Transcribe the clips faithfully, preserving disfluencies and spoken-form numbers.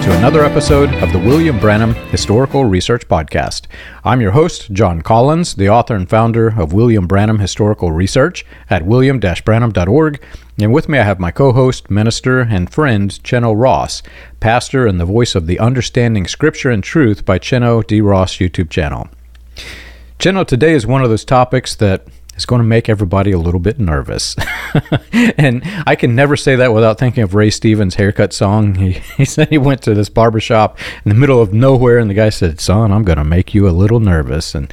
to another episode of the William Branham Historical Research Podcast. I'm your host, John Collins, the author and founder of William Branham Historical Research at william dash branham dot org, and with me I have my co-host, minister, and friend, Cheno Ross, pastor and the voice of the Understanding Scripture and Truth by Cheno D. Ross YouTube channel. Cheno, today is one of those topics that is going to make everybody a little bit nervous. And I can never say that without thinking of Ray Stevens' haircut song. He, he said he went to this barbershop in the middle of nowhere, and the guy said, "Son, I'm going to make you a little nervous." And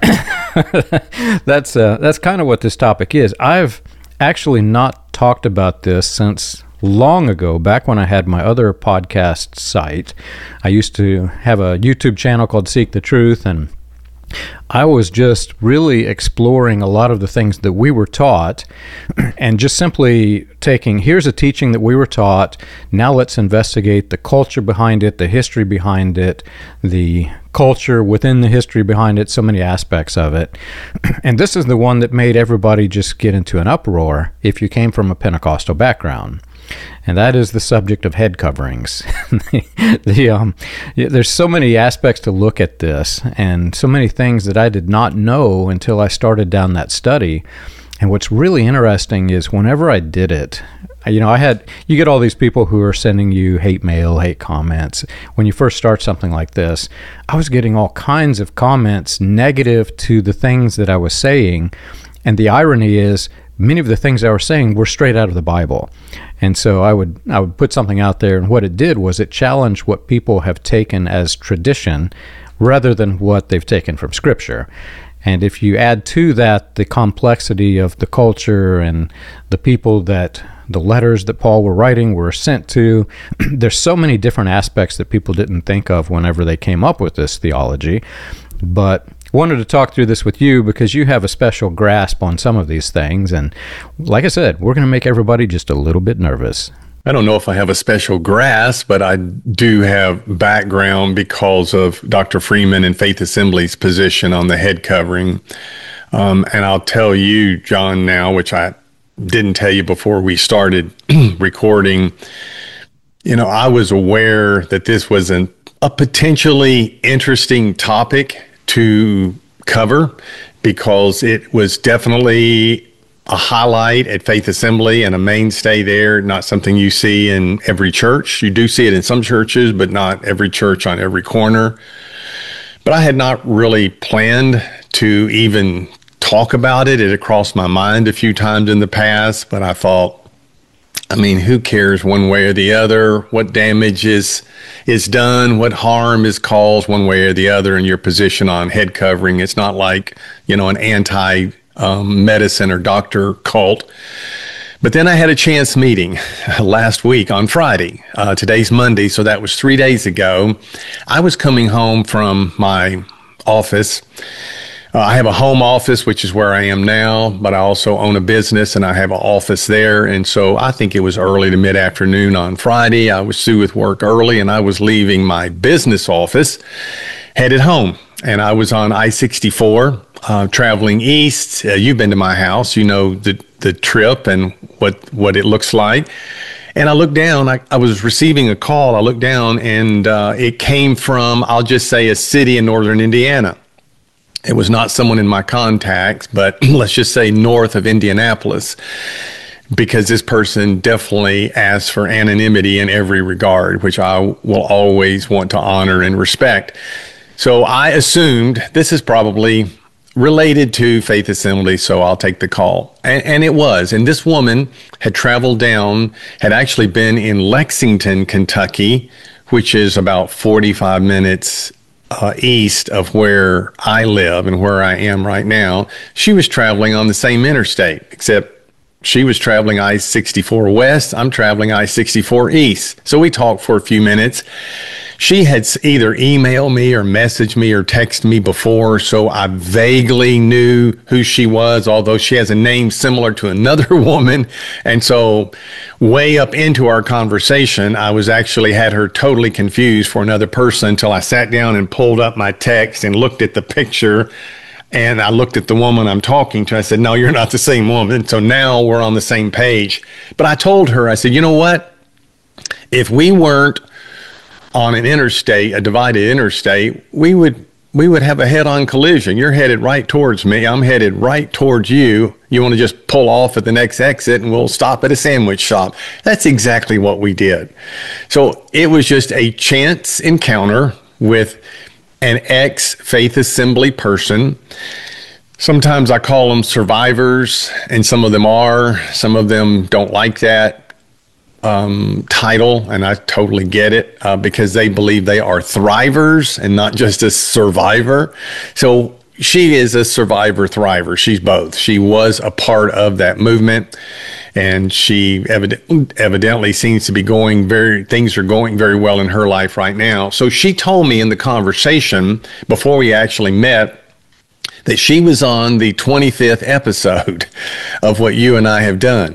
that's uh, that's kind of what this topic is. I've actually not talked about this since long ago, back when I had my other podcast site. I used to have a YouTube channel called Seek the Truth, and I was just really exploring a lot of the things that we were taught and just simply taking, here's a teaching that we were taught, now let's investigate the culture behind it, the history behind it, the culture within the history behind it, so many aspects of it. And this is the one that made everybody just get into an uproar if you came from a Pentecostal background. And that is the subject of head coverings. the, the, um, there's so many aspects to look at this, and so many things that I did not know until I started down that study. And what's really interesting is whenever I did it, you know, I had, you get all these people who are sending you hate mail, hate comments. When you first start something like this, I was getting all kinds of comments negative to the things that I was saying. And the irony is, many of the things I was saying were straight out of the Bible. And so I would I would put something out there, and what it did was it challenged what people have taken as tradition rather than what they've taken from Scripture. And if you add to that the complexity of the culture and the people that the letters that Paul were writing were sent to, there's so many different aspects that people didn't think of whenever they came up with this theology. But wanted to talk through this with you because you have a special grasp on some of these things. And like I said, we're going to make everybody just a little bit nervous. I don't know if I have a special grasp, but I do have background because of Doctor Freeman and Faith Assembly's position on the head covering. Um, and I'll tell you, John, now, which I didn't tell you before we started recording, you know, I was aware that this was an, a potentially interesting topic to cover because it was definitely a highlight at Faith Assembly and a mainstay there, not something you see in every church. You do see it in some churches, but not every church on every corner. But I had not really planned to even talk about it. It had crossed my mind a few times in the past, but I thought, I mean, who cares one way or the other? What damage is is done? What harm is caused one way or the other in your position on head covering? It's not like, you know, an anti-medicine um, or doctor cult. But then I had a chance meeting last week on Friday. Uh, today's Monday, so that was three days ago. I was coming home from my office. Uh, I have a home office, which is where I am now, but I also own a business and I have an office there. And so I think it was early to mid-afternoon on Friday. I was through with work early and I was leaving my business office, headed home. And I was on I sixty-four, uh, traveling east. Uh, you've been to my house. You know the, the trip and what, what it looks like. And I looked down, I, I was receiving a call. I looked down and uh, it came from, I'll just say, a city in northern Indiana. It was not someone in my contacts, but let's just say north of Indianapolis, because this person definitely asked for anonymity in every regard, which I will always want to honor and respect. So I assumed this is probably related to Faith Assembly, so I'll take the call. And, and it was. And this woman had traveled down, had actually been in Lexington, Kentucky, which is about forty-five minutes Uh, east of where I live and where I am right now. She was traveling on the same interstate, except she was traveling I sixty-four west. I'm traveling I sixty-four east. So we talked for a few minutes. She had either emailed me or messaged me or texted me before, so I vaguely knew who she was, although she has a name similar to another woman. And so way up into our conversation, I was actually had her totally confused for another person until I sat down and pulled up my text and looked at the picture. And I looked at the woman I'm talking to. I said, no, you're not the same woman. So now we're on the same page. But I told her, I said, you know what? If we weren't on an interstate, a divided interstate, we would we would have a head-on collision. You're headed right towards me. I'm headed right towards you. You want to just pull off at the next exit and we'll stop at a sandwich shop. That's exactly what we did. So it was just a chance encounter with an ex-Faith Assembly person. Sometimes I call them survivors, and some of them are. Some of them don't like that um, title, and I totally get it, uh, because they believe they are thrivers and not just a survivor. So she is a survivor thriver. She's both. She was a part of that movement, and she evident, evidently seems to be going very, things are going very well in her life right now. So she told me in the conversation before we actually met that she was on the twenty-fifth episode of what you and I have done.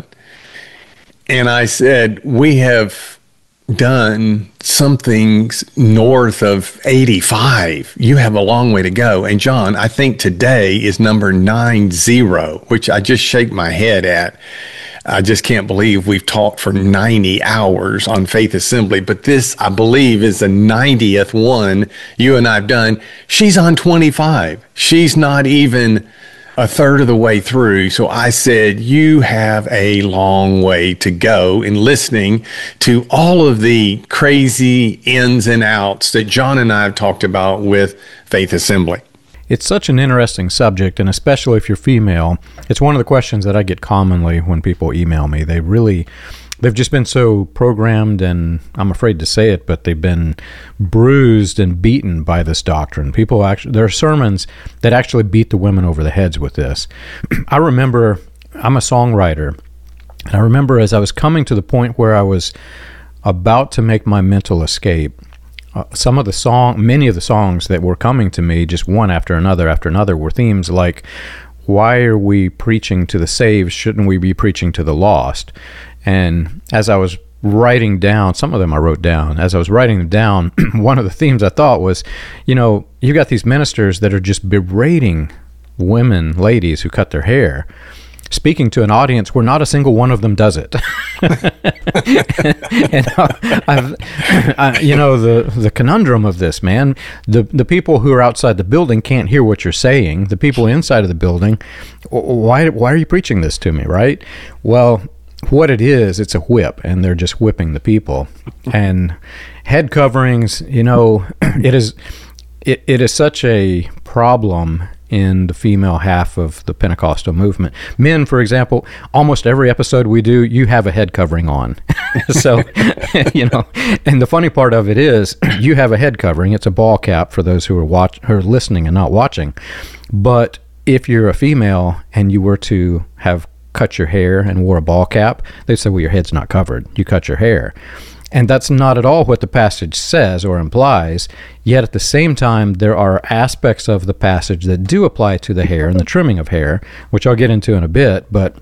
And I said, we have done something north of eighty-five. You have a long way to go. And John, I think today is number nine zero, which I just shake my head at. I just can't believe we've talked for ninety hours on Faith Assembly, but this, I believe, is the ninetieth one you and I have done. She's on twenty-five. She's not even a third of the way through. So I said, you have a long way to go in listening to all of the crazy ins and outs that John and I have talked about with Faith Assembly. It's such an interesting subject, and especially if you're female, it's one of the questions that I get commonly when people email me. They really, they've just been so programmed, and I'm afraid to say it, but they've been bruised and beaten by this doctrine. People actually, there are sermons that actually beat the women over the heads with this. I remember, I'm a songwriter, and I remember as I was coming to the point where I was about to make my mental escape, Uh, some of the song, many of the songs that were coming to me, just one after another after another, were themes like, why are we preaching to the saved? Shouldn't we be preaching to the lost? And as I was writing down, some of them I wrote down, as I was writing them down, one of the themes I thought was, you know, you got these ministers that are just berating women, ladies who cut their hair, speaking to an audience where not a single one of them does it. and I've, I, you know, the, the conundrum of this, man, the, the people who are outside the building can't hear what you're saying. The people inside of the building, why, why are you preaching this to me, right? Well, what it is, it's a whip, and they're just whipping the people. And head coverings, you know, it is, it, it is such a problem in the female half of the Pentecostal movement. Men, for example, almost every episode we do, you have a head covering on. So, you know, and the funny part of it is you have a head covering. It's a ball cap for those who are watch, who are listening and not watching. But if you're a female and you were to have cut your hair and wore a ball cap, they say, well, your head's not covered. You cut your hair. And that's not at all what the passage says or implies, yet at the same time, there are aspects of the passage that do apply to the hair and the trimming of hair, which I'll get into in a bit. But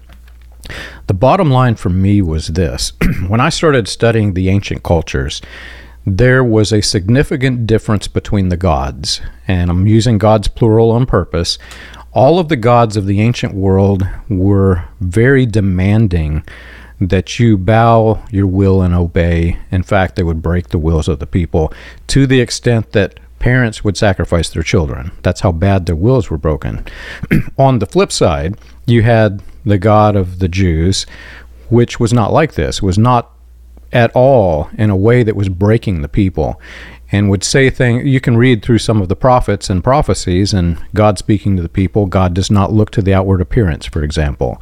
the bottom line for me was this. When I started studying the ancient cultures, there was a significant difference between the gods, and I'm using gods plural on purpose. All of the gods of the ancient world were very demanding that you bow your will and obey. In fact, they would break the wills of the people to the extent that parents would sacrifice their children. That's how bad their wills were broken. On the flip side, you had the God of the Jews, which was not like this, was not at all in a way that was breaking the people, and would say things. You can read through some of the prophets and prophecies, and God speaking to the people, God does not look to the outward appearance, for example.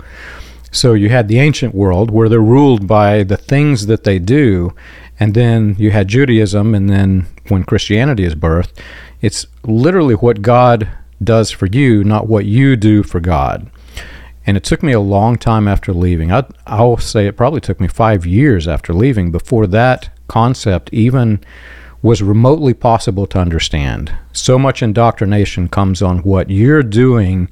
So you had the ancient world where they're ruled by the things that they do, and then you had Judaism, and then when Christianity is birthed, it's literally what God does for you, not what you do for God. And it took me a long time after leaving. I, I'll say it probably took me five years after leaving before that concept even was remotely possible to understand. So much indoctrination comes on what you're doing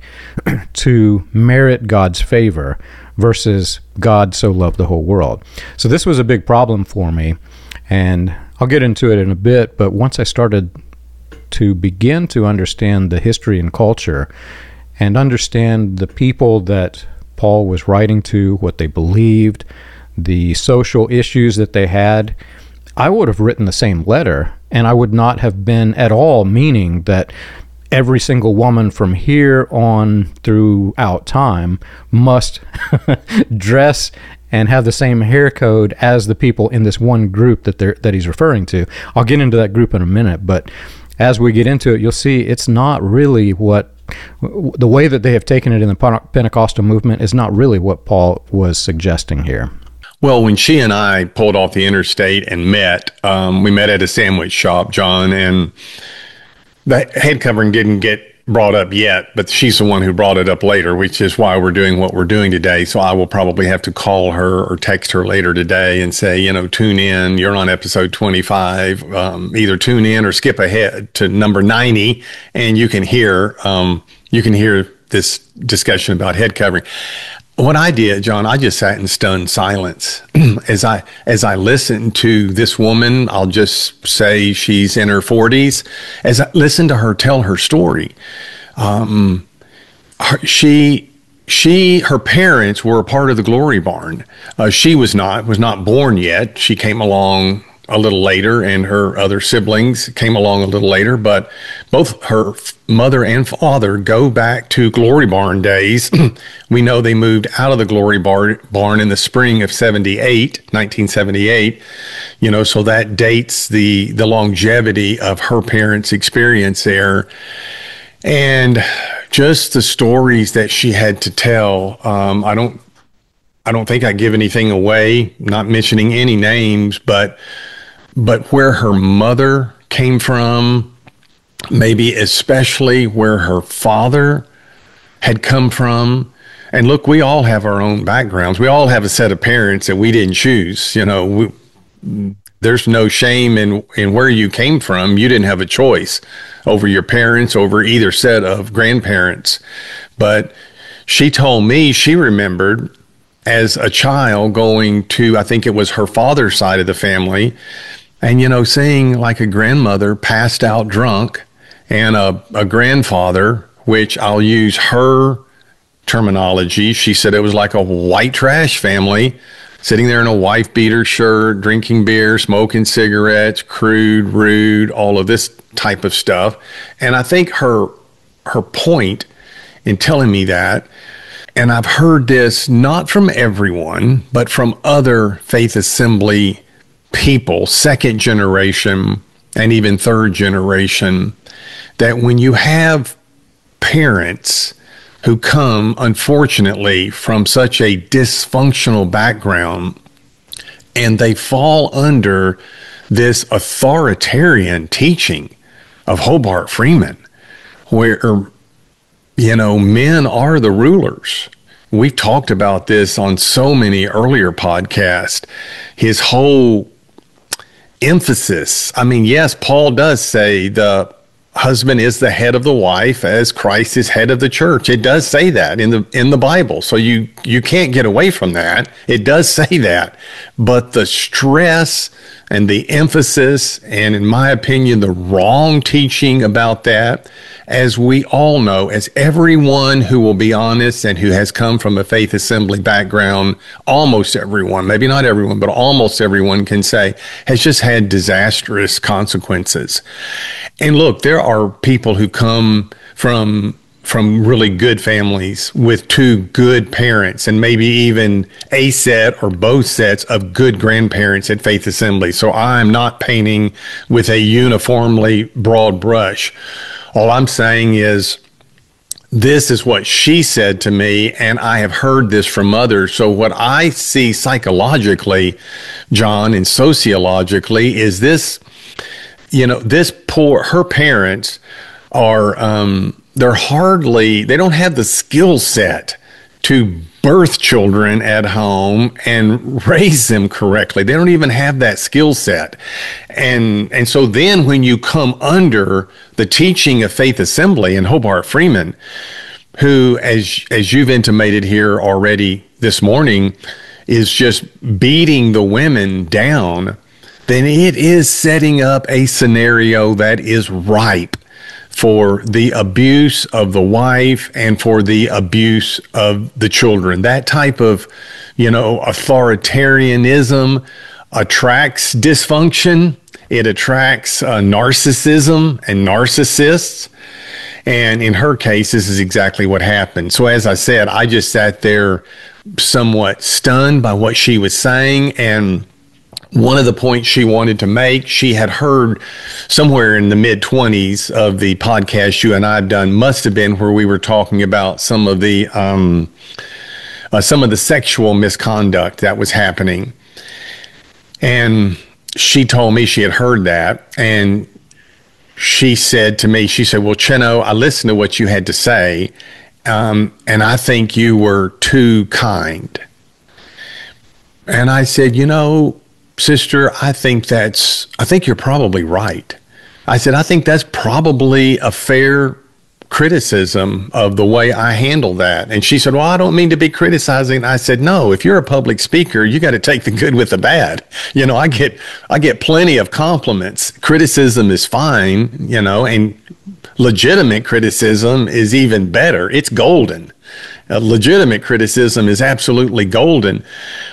to merit God's favor versus God so loved the whole world. So this was a big problem for me, and I'll get into it in a bit, but once I started to begin to understand the history and culture and understand the people that Paul was writing to, what they believed, the social issues that they had, I would have written the same letter, and I would not have been at all meaning that every single woman from here on throughout time must dress and have the same hair code as the people in this one group that they're, that he's referring to. I'll get into that group in a minute, but as we get into it, you'll see it's not really what the way that they have taken it in the Pentecostal movement is not really what Paul was suggesting here. Well, when she and I pulled off the interstate and met, um, we met at a sandwich shop, John, and the head covering didn't get brought up yet, but she's the one who brought it up later, which is why we're doing what we're doing today. So I will probably have to call her or text her later today and say, you know, tune in. You're on episode twenty-five. Um, either tune in or skip ahead to number ninety, and you can hear um, you can hear this discussion about head covering. What I did, John, I just sat in stunned silence as I as I listened to this woman. I'll just say she's in her forties. As I listened to her tell her story, um, her, she she her parents were a part of the Glory Barn. Uh, she was not was not born yet. She came along a little later, and her other siblings came along a little later, but both her mother and father go back to Glory Barn days. We know they moved out of the Glory Bar- Barn in the spring of seventy-eight, nineteen seventy-eight, you know, so that dates the, the longevity of her parents' experience there. And just the stories that she had to tell, um, I don't, I don't think I give anything away, not mentioning any names, but But where her mother came from, maybe especially where her father had come from. And look, we all have our own backgrounds. We all have a set of parents that we didn't choose. You know, we, there's no shame in, in where you came from. You didn't have a choice over your parents, over either set of grandparents. But she told me she remembered as a child going to, I think it was her father's side of the family, and, you know, seeing like a grandmother passed out drunk and a, a grandfather, which I'll use her terminology. She said it was like a white trash family sitting there in a wife beater shirt, drinking beer, smoking cigarettes, crude, rude, all of this type of stuff. And I think her, her point in telling me that, and I've heard this not from everyone, but from other Faith Assembly people, second generation and even third generation, that when you have parents who come, unfortunately, from such a dysfunctional background, and they fall under this authoritarian teaching of Hobart Freeman, where, you know, men are the rulers. We've talked about this on so many earlier podcasts. His whole emphasis, I mean, yes, Paul does say the husband is the head of the wife as Christ is head of the church. It does say that in the in the Bible. So you you can't get away from that. It does say that. But the stress and the emphasis, and in my opinion, the wrong teaching about that, as we all know, as everyone who will be honest and who has come from a Faith Assembly background, almost everyone, maybe not everyone, but almost everyone can say, has just had disastrous consequences. And look, there are people who come from from really good families with two good parents and maybe even a set or both sets of good grandparents at Faith Assembly. So I'm not painting with a uniformly broad brush. All I'm saying is this is what she said to me, and I have heard this from others. So what I see psychologically, John, and sociologically is this, you know, this poor, her parents are, um, they're hardly, they don't have the skill set to birth children at home and raise them correctly. They don't even have that skill set. And and so then when you come under the teaching of Faith Assembly and Hobart Freeman, who, as as you've intimated here already this morning, is just beating the women down, then it is setting up a scenario that is ripe for the abuse of the wife and for the abuse of the children. That type of, you know, authoritarianism, attracts dysfunction. It attracts uh, narcissism and narcissists. And in her case, this is exactly what happened. So as I said, I just sat there somewhat stunned by what she was saying. And one of the points she wanted to make, she had heard somewhere in the mid-twenties of the podcast you and I have done, must have been where we were talking about some of the um, uh, some of the sexual misconduct that was happening. And she told me she had heard that, and she said to me, she said, well, Chino, I listened to what you had to say, um, and I think you were too kind. And I said, you know, sister, I think that's, I think you're probably right. I said, I think that's probably a fair criticism of the way I handle that. And she said, well, I don't mean to be criticizing. I said, no, if you're a public speaker, you got to take the good with the bad. You know, I get, I get plenty of compliments. Criticism is fine, you know, and legitimate criticism is even better. It's golden. Uh, legitimate criticism is absolutely golden,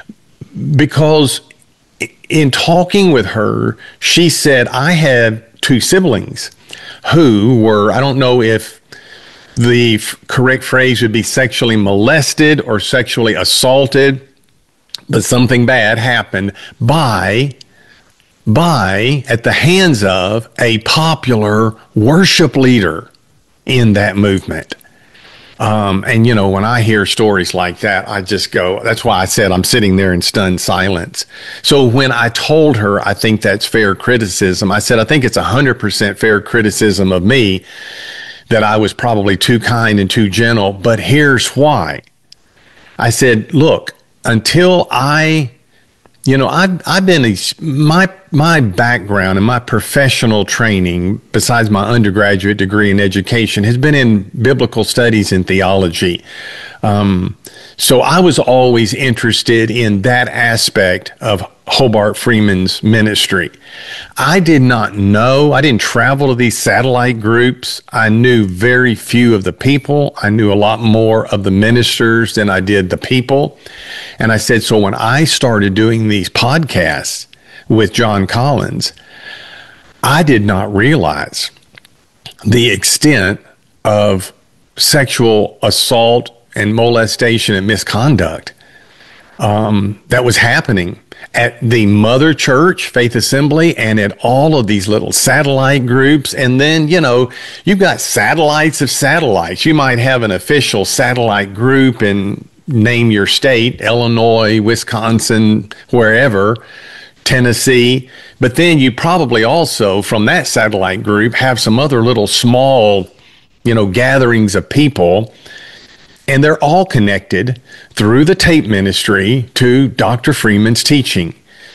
because in talking with her, she said, I had two siblings who were, I don't know if the f- correct phrase would be sexually molested or sexually assaulted, but something bad happened by, by, at the hands of a popular worship leader in that movement. Um, and, you know, when I hear stories like that, I just go, that's why I said I'm sitting there in stunned silence. So when I told her, I think that's fair criticism, I said, I think it's one hundred percent fair criticism of me that I was probably too kind and too gentle. But here's why. I said, look, until I, you know, I've, I've been, a, my, my background and my professional training, besides my undergraduate degree in education, has been in biblical studies and theology. Um, so I was always interested in that aspect of Hobart Freeman's ministry. I did not know, I didn't travel to these satellite groups. I knew very few of the people. I knew a lot more of the ministers than I did the people. And I said, so when I started doing these podcasts with John Collins, I did not realize the extent of sexual assault and molestation and misconduct um, that was happening at the mother church, Faith Assembly, and at all of these little satellite groups. And then, you know, you've got satellites of satellites. You might have an official satellite group and name your state, Illinois, Wisconsin, wherever, Tennessee. But then you probably also, from that satellite group, have some other little small, you know, gatherings of people. And they're all connected through the tape ministry to Doctor Freeman's teaching.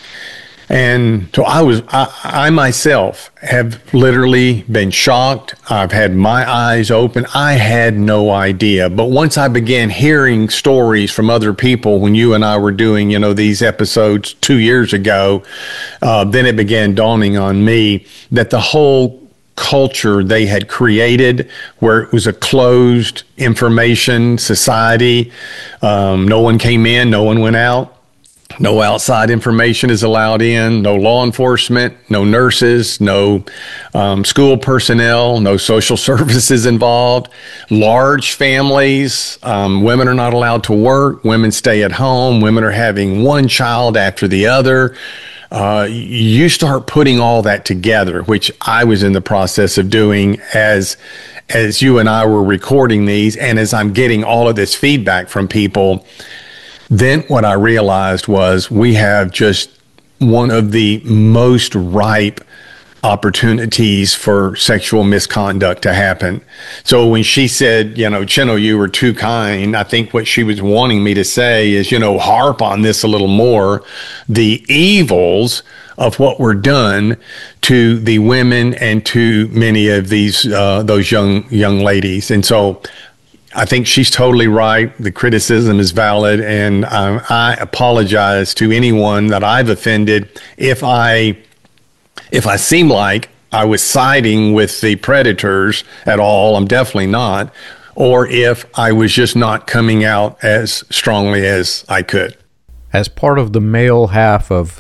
And so I was, I, I myself have literally been shocked. I've had my eyes open. I had no idea. But once I began hearing stories from other people, when you and I were doing, you know, these episodes two years ago, uh, then it began dawning on me that the whole culture they had created, where it was a closed information society. Um, no one came in, no one went out. No outside information is allowed in, no law enforcement, no nurses, no um, school personnel, no social services involved, large families, um, women are not allowed to work, women stay at home, women are having one child after the other. Uh, you start putting all that together, which I was in the process of doing as as you and I were recording these, and as I'm getting all of this feedback from people. Then what I realized was we have just one of the most ripe opportunities for sexual misconduct to happen. So when she said, you know, Chino, you were too kind, I think what she was wanting me to say is, you know, harp on this a little more, the evils of what were done to the women and to many of these, uh, those young, young ladies. And so I think she's totally right. The criticism is valid. And um, I apologize to anyone that I've offended if I If I seem like I was siding with the predators at all. I'm definitely not. Or if I was just not coming out as strongly as I could. As part of the male half of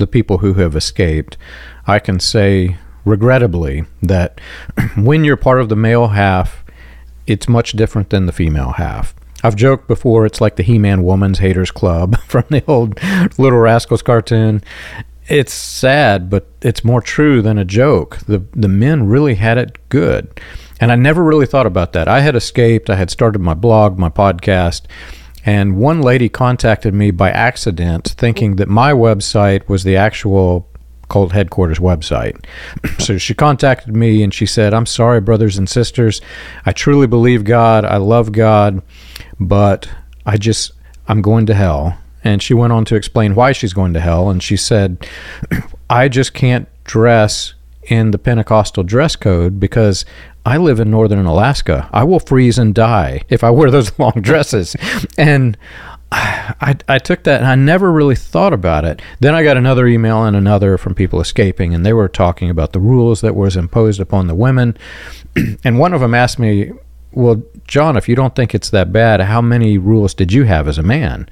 the people who have escaped, I can say regrettably that when you're part of the male half, it's much different than the female half. I've joked before, it's like the He-Man Woman's Haters Club from the old Little Rascals cartoon. It's sad, but it's more true than a joke. The the men really had it good. And I never really thought about that. I had escaped. I had started my blog, my podcast, and one lady contacted me by accident thinking that my website was the actual Cult Headquarters website. So she contacted me and she said, "I'm sorry, brothers and sisters. I truly believe God. I love God, but I just, I'm going to hell." And she went on to explain why she's going to hell. And she said, "I just can't dress in the Pentecostal dress code because I live in northern Alaska. I will freeze and die if I wear those long dresses." And I, I took that and I never really thought about it. Then I got another email and another from people escaping, and they were talking about the rules that was imposed upon the women. And one of them asked me, "Well, John, if you don't think it's that bad, how many rules did you have as a man?"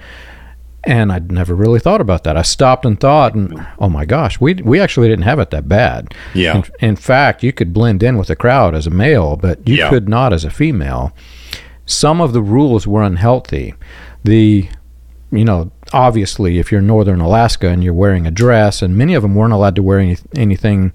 And I'd never really thought about that. I stopped and thought, and oh my gosh, we we actually didn't have it that bad. Yeah. In, in fact, you could blend in with the crowd as a male, but you yeah. could not as a female. Some of the rules were unhealthy. The, you know, obviously, if you're in northern Alaska and you're wearing a dress, and many of them weren't allowed to wear any, anything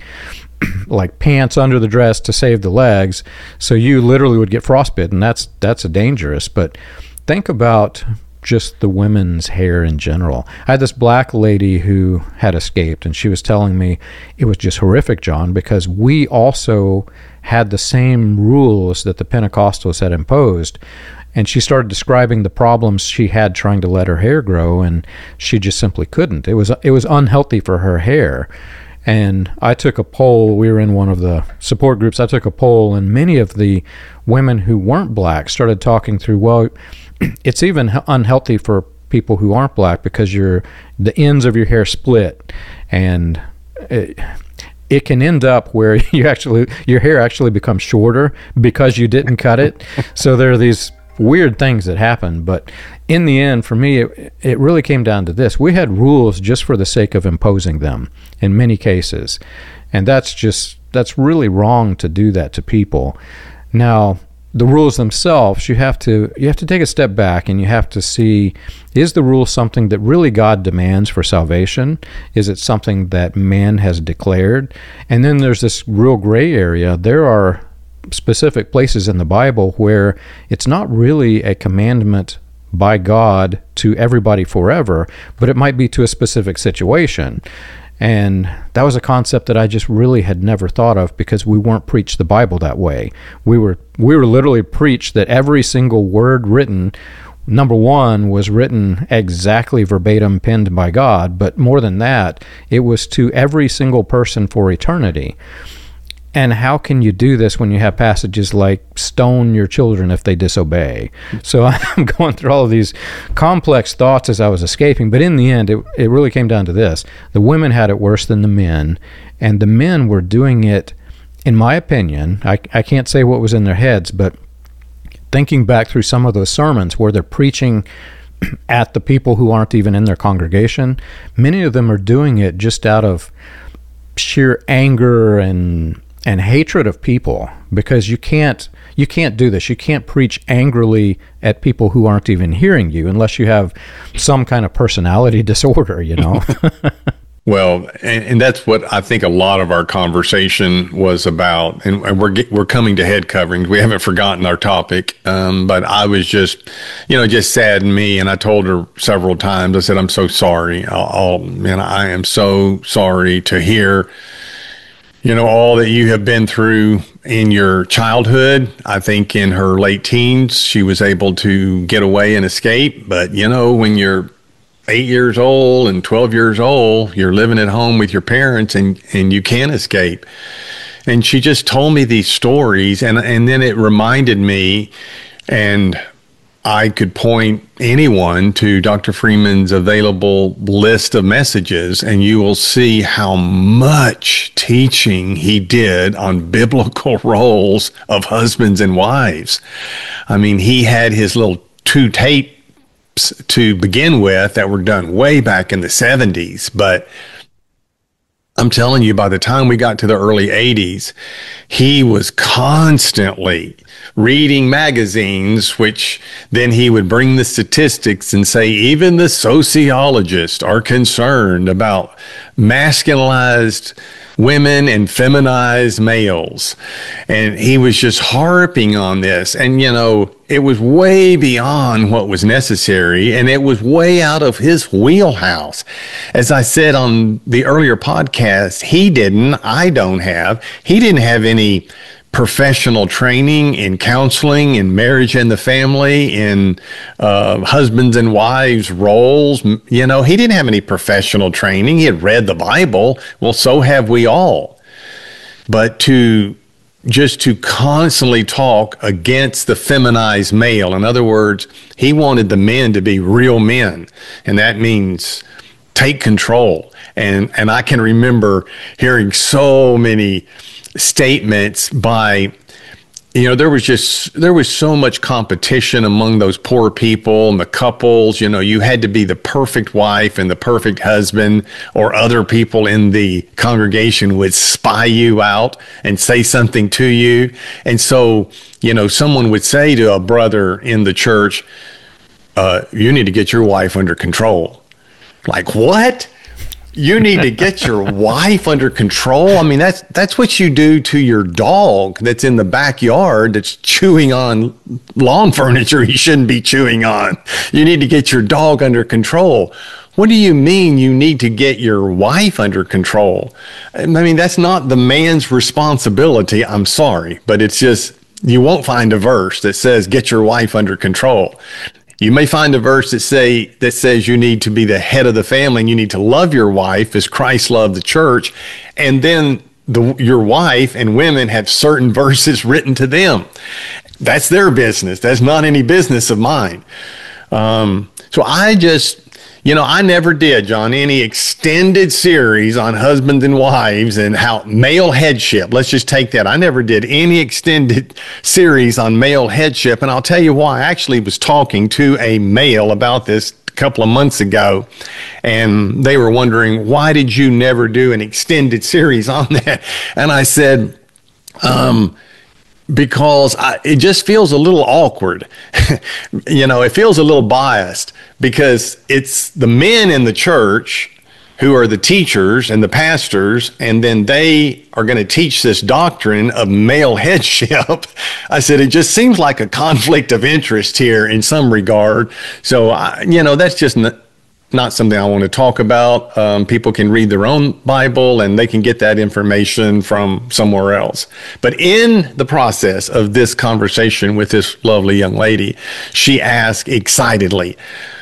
like pants under the dress to save the legs, so you literally would get frostbitten. That's that's dangerous. But think about just the women's hair in general. I had this black lady who had escaped, and she was telling me it was just horrific, John, because we also had the same rules that the Pentecostals had imposed. And she started describing the problems she had trying to let her hair grow, and she just simply couldn't. It was it was unhealthy for her hair. And I took a poll. We were in one of the support groups. I took a poll, and many of the women who weren't black started talking through, well, it's even unhealthy for people who aren't black because your the ends of your hair split, and it, it can end up where you actually your hair actually becomes shorter because you didn't cut it. So there are these weird things that happen. But in the end, for me, it, it really came down to this. We had rules just for the sake of imposing them in many cases, and that's just that's really wrong to do that to people. Now, the rules themselves, you have to you have to take a step back and you have to see, is the rule something that really God demands for salvation? Is it something that man has declared? And then there's this real gray area. There are specific places in the Bible where it's not really a commandment by God to everybody forever, but it might be to a specific situation. And that was a concept that I just really had never thought of because we weren't preached the Bible that way. We were we were literally preached that every single word written, number one, was written exactly verbatim, penned by God, but more than that, it was to every single person for eternity. And how can you do this when you have passages like stone your children if they disobey? So I'm going through all of these complex thoughts as I was escaping, but in the end, it, it really came down to this. The women had it worse than the men, and the men were doing it, in my opinion, I, I can't say what was in their heads, but thinking back through some of those sermons where they're preaching at the people who aren't even in their congregation, many of them are doing it just out of sheer anger and and hatred of people, because you can't you can't do this. You can't preach angrily at people who aren't even hearing you unless you have some kind of personality disorder, you know. Well, and, and that's what I think a lot of our conversation was about. And, and we're get, we're coming to head coverings. We haven't forgotten our topic, um, but I was just, you know, just saddened me. And I told her several times. I said, "I'm so sorry. I'll, I'll man, I am so sorry to hear, you know, all that you have been through in your childhood." I think in her late teens, she was able to get away and escape. But, you know, when you're eight years old and twelve years old, you're living at home with your parents and, and you can't escape. And she just told me these stories. And, and then it reminded me, and I could point anyone to Doctor Freeman's available list of messages, and you will see how much teaching he did on biblical roles of husbands and wives. I mean, he had his little two tapes to begin with that were done way back in the seventies, but I'm telling you, by the time we got to the early eighties, he was constantly reading magazines, which then he would bring the statistics and say, even the sociologists are concerned about masculinized women and feminized males. And he was just harping on this. And, you know, it was way beyond what was necessary, and it was way out of his wheelhouse. As I said on the earlier podcast, he didn't, I don't have, he didn't have any professional training in counseling, in marriage and the family, in uh, husbands and wives roles. You know, he didn't have any professional training. He had read the Bible. Well, so have we all. But to just to constantly talk against the feminized male, in other words, he wanted the men to be real men, and that means take control. And and I can remember hearing so many statements by, you know, there was just, there was so much competition among those poor people and the couples. You know, you had to be the perfect wife and the perfect husband, or other people in the congregation would spy you out and say something to you. And so, you know, someone would say to a brother in the church, uh, you need to get your wife under control. Like, what? You need to get your wife under control? I mean, that's that's what you do to your dog that's in the backyard that's chewing on lawn furniture he shouldn't be chewing on. You need to get your dog under control. What do you mean you need to get your wife under control? I mean, that's not the man's responsibility. I'm sorry, but it's just, you won't find a verse that says get your wife under control. You may find a verse that say that says you need to be the head of the family and you need to love your wife as Christ loved the church. And then the, your wife and women have certain verses written to them. That's their business. That's not any business of mine. Um, so I just, you know, I never did, John, any extended series on husbands and wives and how male headship. Let's just take that. I never did any extended series on male headship. And I'll tell you why. I actually was talking to a male about this a couple of months ago, and they were wondering, why did you never do an extended series on that? And I said, um, because I, it just feels a little awkward. You know, it feels a little biased because it's the men in the church who are the teachers and the pastors, and then they are going to teach this doctrine of male headship. I said, it just seems like a conflict of interest here in some regard. So, I, you know, that's just not, not something I want to talk about. Um, people can read their own Bible and they can get that information from somewhere else. But in the process of this conversation with this lovely young lady, she asked excitedly,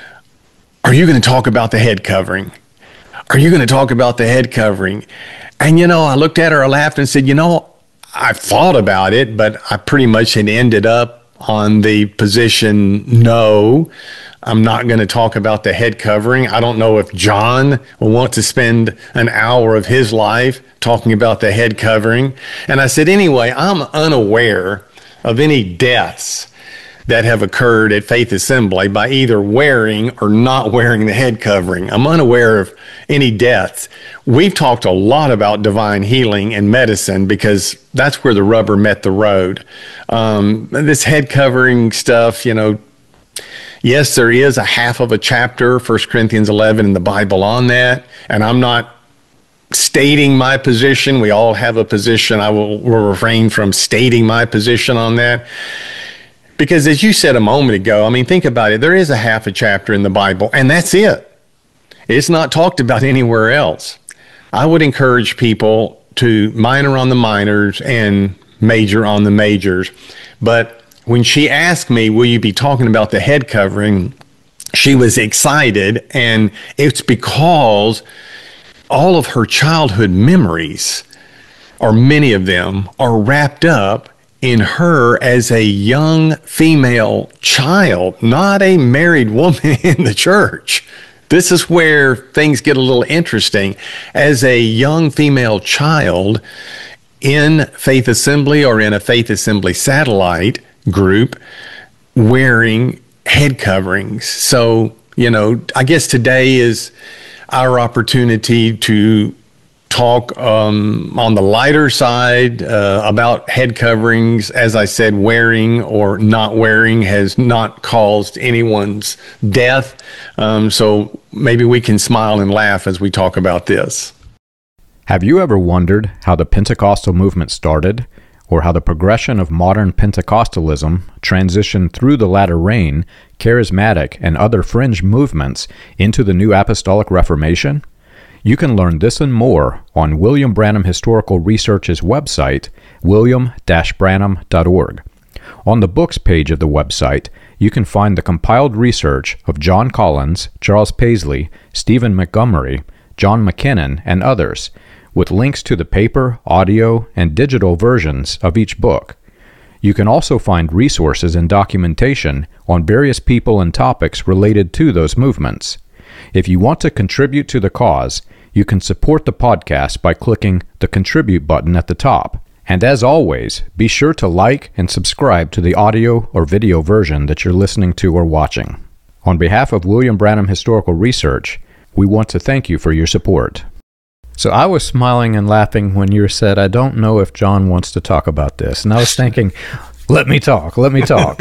are you going to talk about the head covering? Are you going to talk about the head covering? And, you know, I looked at her, I laughed and said, you know, I've thought about it, but I pretty much had ended up on the position, no, I'm not going to talk about the head covering. I don't know if John will want to spend an hour of his life talking about the head covering. And I said, anyway, I'm unaware of any deaths that have occurred at Faith Assembly by either wearing or not wearing the head covering. I'm unaware of any deaths. We've talked a lot about divine healing and medicine because that's where the rubber met the road. Um, this head covering stuff, you know, yes, there is a half of a chapter, First Corinthians eleven in the Bible on that, and I'm not stating my position. We all have a position. I will, will refrain from stating my position on that. Because as you said a moment ago, I mean, think about it. There is a half a chapter in the Bible, and that's it. It's not talked about anywhere else. I would encourage people to minor on the minors and major on the majors. But when she asked me, will you be talking about the head covering, she was excited, and it's because all of her childhood memories, or many of them, are wrapped up in her as a young female child, not a married woman in the church. This is where things get a little interesting. As a young female child in Faith Assembly or in a Faith Assembly satellite group wearing head coverings. So, you know, I guess today is our opportunity to talk um, on the lighter side uh, about head coverings. As I said, wearing or not wearing has not caused anyone's death. Um, so maybe we can smile and laugh as we talk about this. Have you ever wondered how the Pentecostal movement started, or how the progression of modern Pentecostalism transitioned through the latter rain, charismatic, and other fringe movements into the New Apostolic Reformation? You can learn this and more on William Branham Historical Research's website, william dash branham dot org. On the books page of the website, you can find the compiled research of John Collins, Charles Paisley, Stephen Montgomery, John McKinnon, and others, with links to the paper, audio, and digital versions of each book. You can also find resources and documentation on various people and topics related to those movements. If you want to contribute to the cause, you can support the podcast by clicking the Contribute button at the top. And as always, be sure to like and subscribe to the audio or video version that you're listening to or watching. On behalf of William Branham Historical Research, we want to thank you for your support. So I was smiling and laughing when you said, I don't know if John wants to talk about this. And I was thinking, let me talk, let me talk.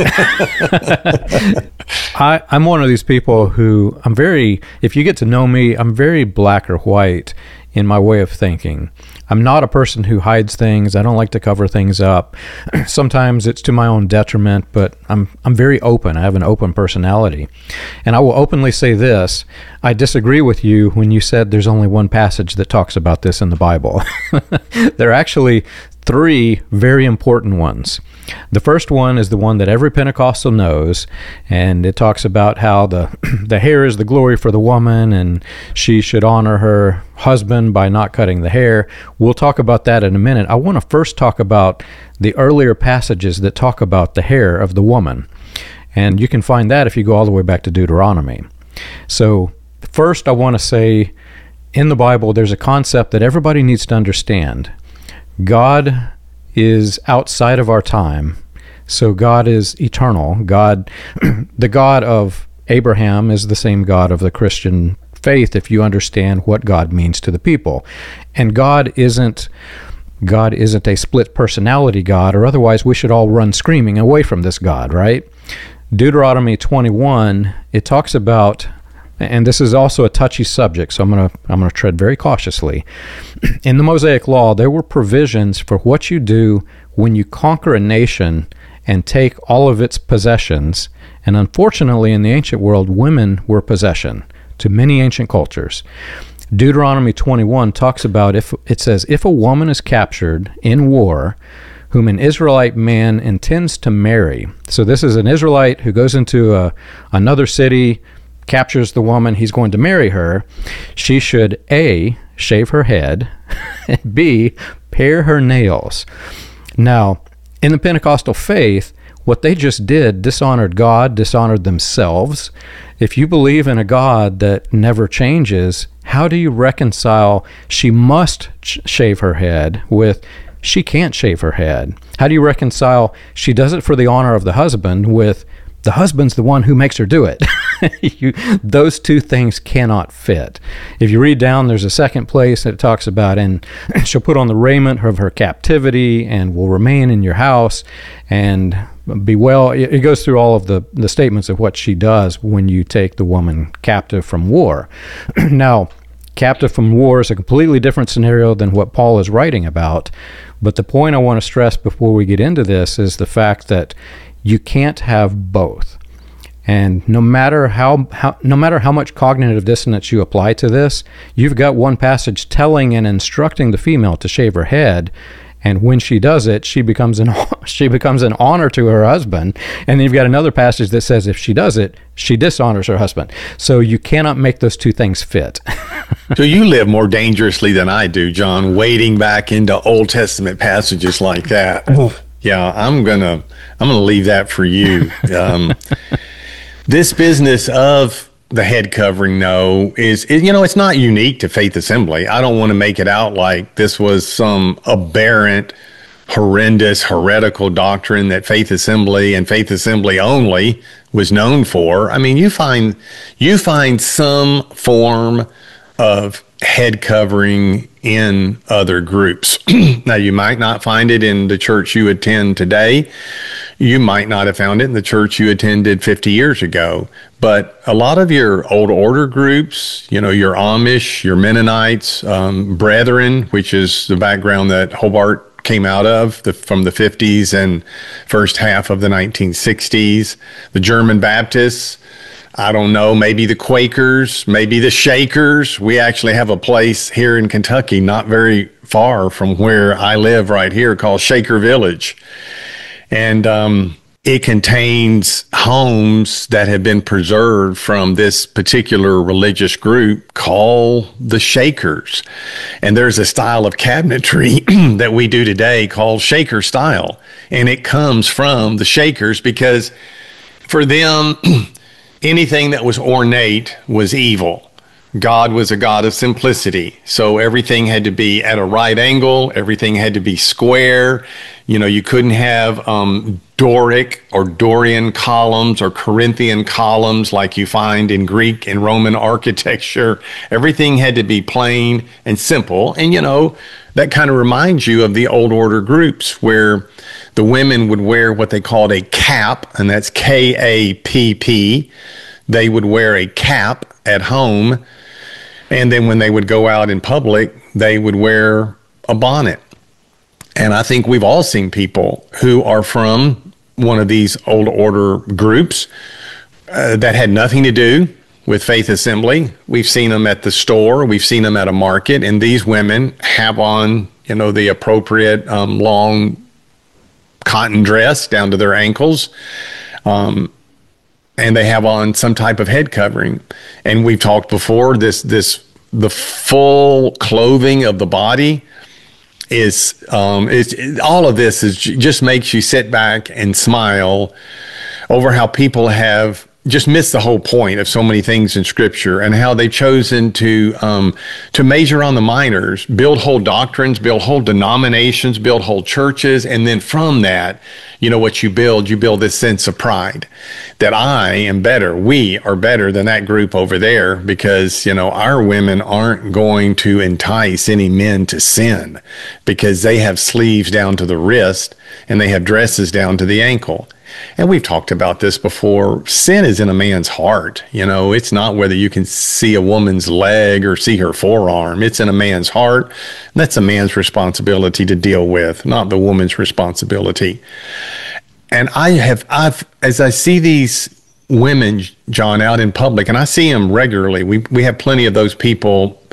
I, I'm one of these people who I'm very, if you get to know me, I'm very black or white in my way of thinking. I'm not a person who hides things. I don't like to cover things up. Sometimes it's to my own detriment, but I'm I'm very open. I have an open personality. And I will openly say this. I disagree with you when you said there's only one passage that talks about this in the Bible. There are actually three very important ones. The first one is the one that every Pentecostal knows, and it talks about how the the hair is the glory for the woman, and she should honor her husband by not cutting the hair. We'll talk about that in a minute. I want to first talk about the earlier passages that talk about the hair of the woman, and you can find that if you go all the way back to Deuteronomy. So first I want to say, in the Bible, there's a concept that everybody needs to understand. God is outside of our time, so God is eternal. God, the God of Abraham is the same God of the Christian faith if you understand what God means to the people. And God isn't God isn't a split personality God, or otherwise we should all run screaming away from this God, right? Deuteronomy twenty-one, it talks about, and this is also a touchy subject, so I'm going to I'm going to tread very cautiously. In the Mosaic Law, there were provisions for what you do when you conquer a nation and take all of its possessions. And unfortunately, in the ancient world, women were possession to many ancient cultures. Deuteronomy twenty-one talks about, if it says, if a woman is captured in war, whom an Israelite man intends to marry. So this is an Israelite who goes into a, another city, captures the woman, he's going to marry her. She should A, shave her head, and B, pare her nails. Now, in the Pentecostal faith, what they just did dishonored God, dishonored themselves. If you believe in a God that never changes, how do you reconcile she must sh- shave her head with she can't shave her head? How do you reconcile she does it for the honor of the husband with the husband's the one who makes her do it? you, those two things cannot fit. If you read down, there's a second place that talks about, and she'll put on the raiment of her captivity and will remain in your house and be well. It, it goes through all of the, the statements of what she does when you take the woman captive from war. Now, captive from war is a completely different scenario than what Paul is writing about. But the point I want to stress before we get into this is the fact that you can't have both. And no matter how, how no matter how much cognitive dissonance you apply to this, you've got one passage telling and instructing the female to shave her head, and when she does it, she becomes an she becomes an honor to her husband. And then you've got another passage that says if she does it, she dishonors her husband. So you cannot make those two things fit. So you live more dangerously than I do, John, wading back into Old Testament passages like that. Yeah, I'm gonna I'm gonna leave that for you. Um, this business of the head covering, no, is, is you know it's not unique to Faith Assembly. I don't want to make it out like this was some aberrant, horrendous, heretical doctrine that Faith Assembly and Faith Assembly only was known for. I mean, you find you find some form of head covering in other groups. Now, you might not find it in the church you attend today. You might not have found it in the church you attended fifty years ago. But a lot of your old order groups, you know, your Amish, your Mennonites, um, Brethren, which is the background that Hobart came out of the, from the fifties and first half of the nineteen sixties, the German Baptists, I don't know, maybe the Quakers, maybe the Shakers. We actually have a place here in Kentucky, not very far from where I live right here, called Shaker Village. And um, it contains homes that have been preserved from this particular religious group called the Shakers. And there's a style of cabinetry that we do today called Shaker style. And it comes from the Shakers because for them, anything that was ornate was evil. God was a God of simplicity. So everything had to be at a right angle. Everything had to be square. You know, you couldn't have um, Doric or Dorian columns or Corinthian columns like you find in Greek and Roman architecture. Everything had to be plain and simple. And, you know, that kind of reminds you of the old order groups where the women would wear what they called a cap, and that's K A P P. They would wear a cap at home. And then when they would go out in public, they would wear a bonnet. And I think we've all seen people who are from one of these old order groups uh, that had nothing to do with Faith Assembly. We've seen them at the store. We've seen them at a market. And these women have on, you know, the appropriate um, long cotton dress down to their ankles. Um, and they have on some type of head covering. And we've talked before, this, this, the full clothing of the body is, um, it's, it, all of this is just makes you sit back and smile over how people have just missed the whole point of so many things in Scripture and how they've chosen to um, to major on the minors, build whole doctrines, build whole denominations, build whole churches, and then from that, you know, what you build, you build this sense of pride that I am better, we are better than that group over there because, you know, our women aren't going to entice any men to sin because they have sleeves down to the wrist and they have dresses down to the ankle. And we've talked about this before. Sin is in a man's heart. You know, it's not whether you can see a woman's leg or see her forearm. It's in a man's heart. And that's a man's responsibility to deal with, not the woman's responsibility. And I have, I've, as I see these women, John, out in public, and I see them regularly. We we have plenty of those people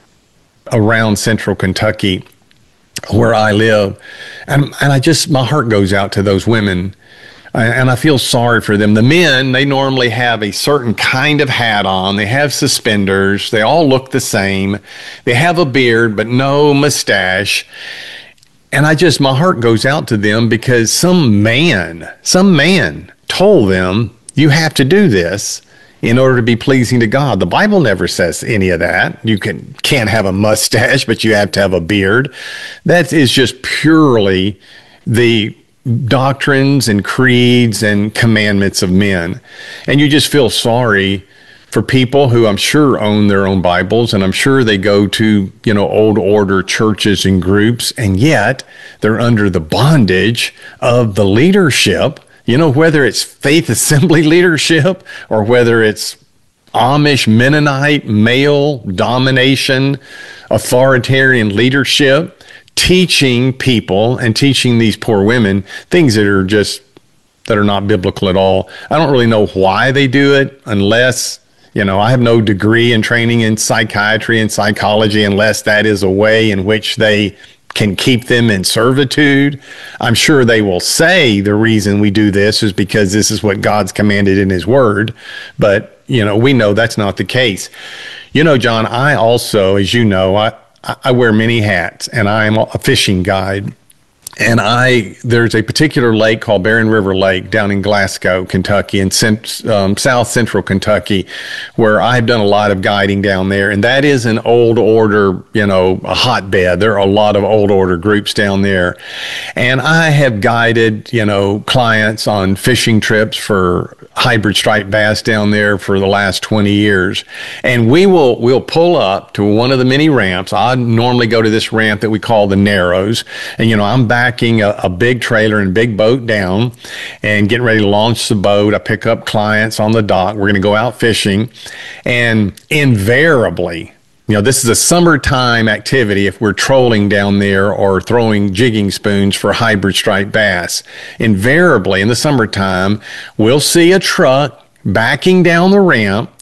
around central Kentucky where I live. And, and I just, my heart goes out to those women. And I feel sorry for them. The men, they normally have a certain kind of hat on. They have suspenders. They all look the same. They have a beard, but no mustache. And I just, my heart goes out to them because some man, some man told them, you have to do this in order to be pleasing to God. The Bible never says any of that. You can, can't have a mustache, but you have to have a beard. That is just purely the doctrines and creeds and commandments of men. And you just feel sorry for people who I'm sure own their own Bibles, and I'm sure they go to, you know, old order churches and groups, and yet they're under the bondage of the leadership, you know, whether it's Faith Assembly leadership or whether it's Amish, Mennonite, male domination, authoritarian leadership, teaching people and teaching these poor women things that are just, that are not biblical at all. I don't really know why they do it unless, you know, I have no degree in training in psychiatry and psychology unless that is a way in which they can keep them in servitude. I'm sure they will say the reason we do this is because this is what God's commanded in his word. But, you know, we know that's not the case. You know, John, I also, as you know, I, I wear many hats, and I am a fishing guide. And I, there's a particular lake called Barren River Lake down in Glasgow, Kentucky, in cent, um, south central Kentucky, where I've done a lot of guiding down there. And that is an old order, you know, a hotbed. There are a lot of old order groups down there. And I have guided, you know, clients on fishing trips for hybrid striped bass down there for the last twenty years. And we will, we'll pull up to one of the many ramps. I normally go to this ramp that we call the Narrows. And, you know, I'm back A, a big trailer and big boat down and getting ready to launch the boat. I pick up clients on the dock. We're going to go out fishing. And invariably, you know, this is a summertime activity if we're trolling down there or throwing jigging spoons for hybrid striped bass. Invariably, in the summertime, we'll see a truck backing down the ramp,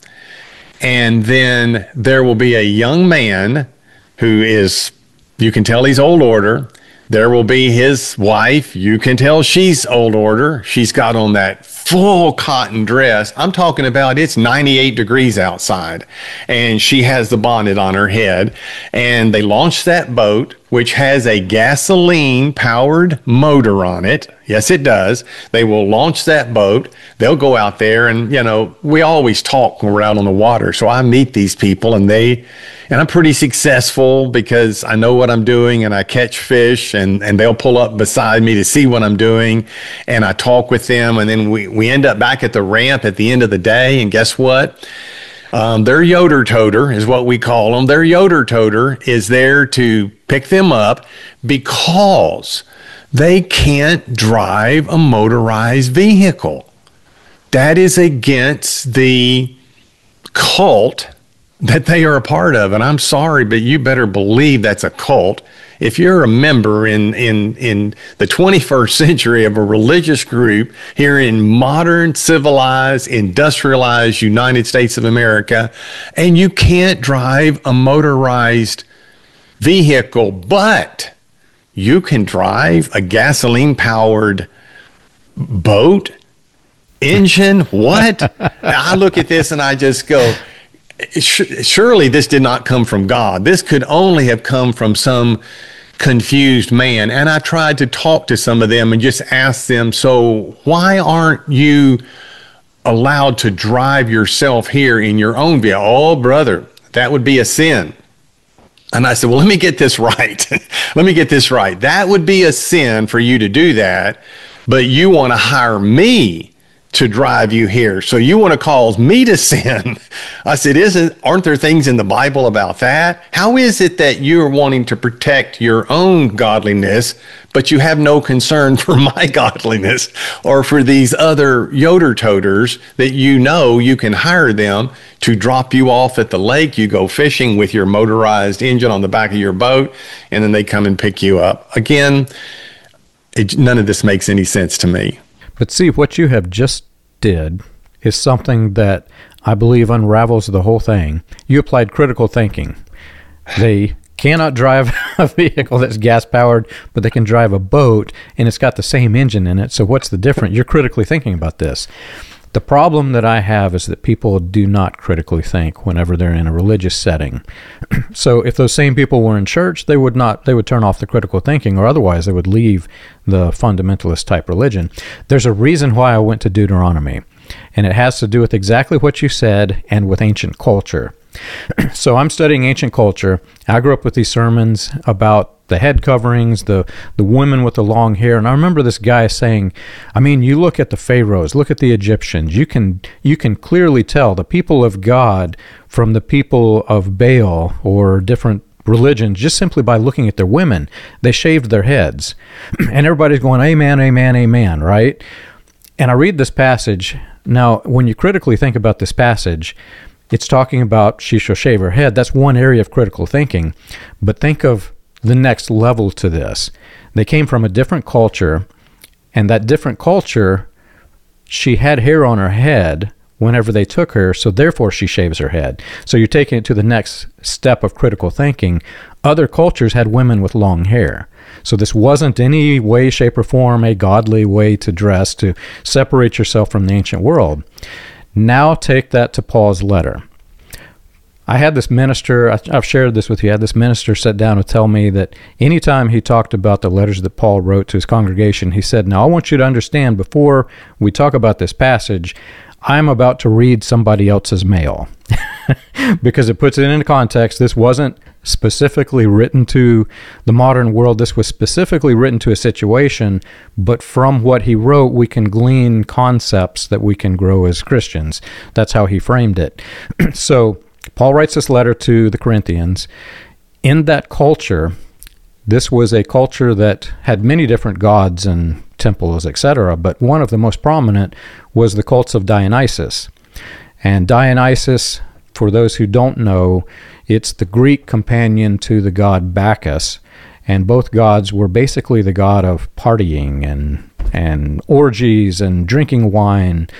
and then there will be a young man who is, you can tell he's old order. There will be his wife. You can tell she's old order. She's got on that full cotton dress. I'm talking about it's ninety-eight degrees outside. And she has the bonnet on her head. And they launch that boat, which has a gasoline-powered motor on it. Yes, it does. They will launch that boat. They'll go out there and, you know, we always talk when we're out on the water. So I meet these people and they, and I'm pretty successful because I know what I'm doing and I catch fish and, and they'll pull up beside me to see what I'm doing. And I talk with them and then we, we end up back at the ramp at the end of the day. And guess what? Um, their yoder toter is what we call them. Their yoder toter is there to pick them up because they can't drive a motorized vehicle. That is against the cult that they are a part of. And I'm sorry, but you better believe that's a cult. If you're a member in, in, in the twenty-first century of a religious group here in modern, civilized, industrialized United States of America, and you can't drive a motorized vehicle, but you can drive a gasoline-powered boat, engine, what? I look at this and I just go, surely this did not come from God. This could only have come from some confused man. And I tried to talk to some of them and just ask them, so why aren't you allowed to drive yourself here in your own vehicle? Oh, brother, that would be a sin. And I said, well, let me get this right. Let me get this right. That would be a sin for you to do that, but you want to hire me to drive you here. So you want to cause me to sin. I said, isn't, aren't there things in the Bible about that? How is it that you're wanting to protect your own godliness, but you have no concern for my godliness or for these other yoder toters that you know you can hire them to drop you off at the lake. You go fishing with your motorized engine on the back of your boat, and then they come and pick you up. Again, it, none of this makes any sense to me. But see, what you have just did is something that I believe unravels the whole thing. You applied critical thinking. They cannot drive a vehicle that's gas-powered, but they can drive a boat, and it's got the same engine in it. So what's the difference? You're critically thinking about this. The problem that I have is that people do not critically think whenever they're in a religious setting. So if those same people were in church, they would not, they would turn off the critical thinking, or otherwise they would leave the fundamentalist type religion. There's a reason why I went to Deuteronomy, and it has to do with exactly what you said and with ancient culture. So I'm studying ancient culture. I grew up with these sermons about the head coverings, the the women with the long hair. And I remember this guy saying, I mean, you look at the pharaohs, look at the Egyptians, you can you can clearly tell the people of God from the people of Baal or different religions just simply by looking at their women. They shaved their heads. And everybody's going, amen, amen, amen, right? And I read this passage. Now, when you critically think about this passage, it's talking about she shall shave her head. That's one area of critical thinking. But think of the next level to this. They came from a different culture, and that different culture, she had hair on her head whenever they took her, so therefore she shaves her head. So you're taking it to the next step of critical thinking. Other cultures had women with long hair. So this wasn't any way, shape, or form a godly way to dress to separate yourself from the ancient world. Now take that to Paul's letter. I had this minister, I, I've shared this with you, I had this minister sit down and tell me that anytime he talked about the letters that Paul wrote to his congregation, he said, now I want you to understand, before we talk about this passage, I'm about to read somebody else's mail. Because it puts it into context. This wasn't specifically written to the modern world. This was specifically written to a situation, but from what he wrote, we can glean concepts that we can grow as Christians. That's how he framed it. So Paul writes this letter to the Corinthians. In that culture, this was a culture that had many different gods and temples, et cetera, but one of the most prominent was the cults of Dionysus. And Dionysus, for those who don't know, it's the Greek companion to the god Bacchus, and both gods were basically the god of partying and and orgies and drinking wine.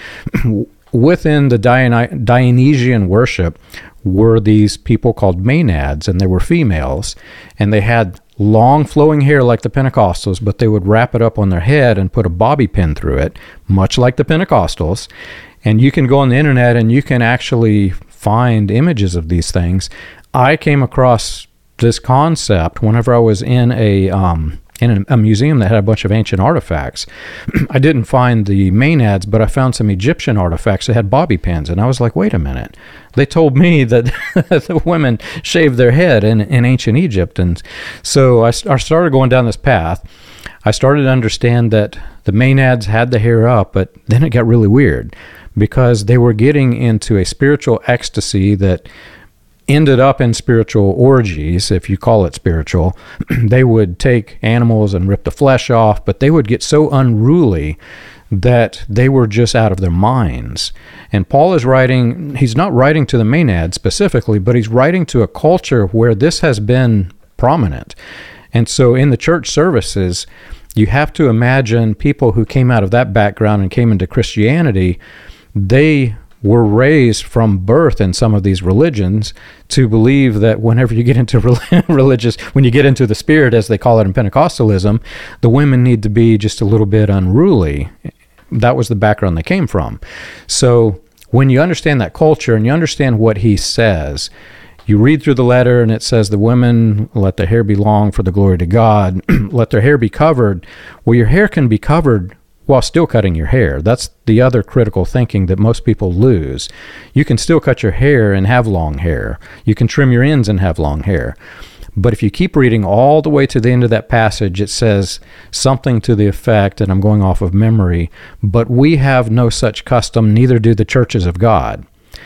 Within the Diony- Dionysian worship were these people called Maenads, and they were females, and they had long flowing hair like the Pentecostals, but they would wrap it up on their head and put a bobby pin through it, much like the Pentecostals. And you can go on the internet and you can actually find images of these things. I came across this concept whenever I was in a um, in a museum that had a bunch of ancient artifacts. I didn't find the Maenads, but I found some Egyptian artifacts that had bobby pins, and I was like, wait a minute. They told me that the women shaved their head in, in ancient Egypt. And so I, I started going down this path. I started to understand that the Maenads had the hair up, but then it got really weird because they were getting into a spiritual ecstasy that ended up in spiritual orgies, if you call it spiritual. They would take animals and rip the flesh off, but they would get so unruly that they were just out of their minds. And Paul is writing, he's not writing to the Maenads specifically, but he's writing to a culture where this has been prominent. And so in the church services, you have to imagine people who came out of that background and came into Christianity, they were raised from birth in some of these religions to believe that whenever you get into religious, when you get into the spirit, as they call it in Pentecostalism, the women need to be just a little bit unruly. That was the background they came from. So when you understand that culture and you understand what he says, you read through the letter and it says the women let their hair be long for the glory to God, let their hair be covered. Well, your hair can be covered while still cutting your hair. That's the other critical thinking that most people lose. You can still cut your hair and have long hair. You can trim your ends and have long hair. But if you keep reading all the way to the end of that passage, it says something to the effect, and I'm going off of memory, but we have no such custom, neither do the churches of God.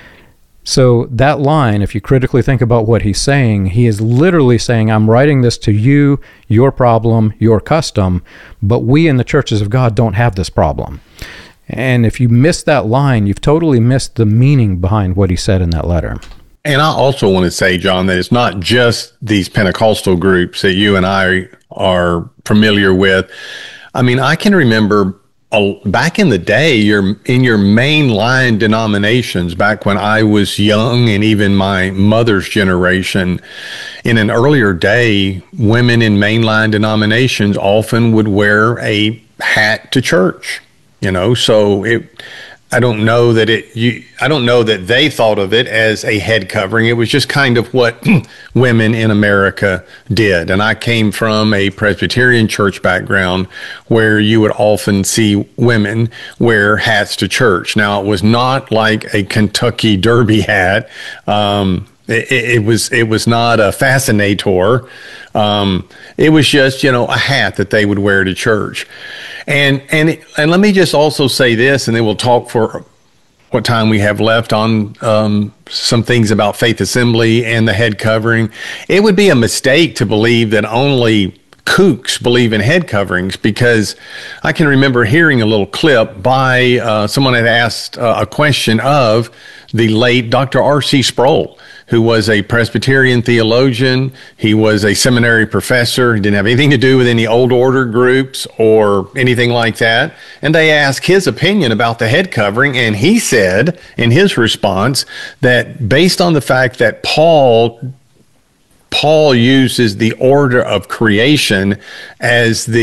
So that line, if you critically think about what he's saying, he is literally saying, I'm writing this to you, your problem, your custom, but we in the churches of God don't have this problem. And if you miss that line, you've totally missed the meaning behind what he said in that letter. And I also want to say, John, that it's not just these Pentecostal groups that you and I are familiar with. I mean, I can remember back in the day, your in your mainline denominations, back when I was young and even my mother's generation, in an earlier day, women in mainline denominations often would wear a hat to church, you know, so it, I don't know that it, you, I don't know that they thought of it as a head covering. It was just kind of what women in America did. And I came from a Presbyterian church background where you would often see women wear hats to church. Now, it was not like a Kentucky Derby hat. Um, it, it was, it was not a fascinator. Um, it was just, you know, a hat that they would wear to church. And and and let me just also say this, and then we'll talk for what time we have left on um, some things about Faith Assembly and the head covering. It would be a mistake to believe that only kooks believe in head coverings, because I can remember hearing a little clip by uh, someone had asked uh, a question of the late Doctor R C Sproul, who was a Presbyterian theologian. He was a seminary professor. He didn't have anything to do with any old order groups or anything like that. And they asked his opinion about the head covering, and he said in his response that based on the fact that Paul Paul uses the order of creation as the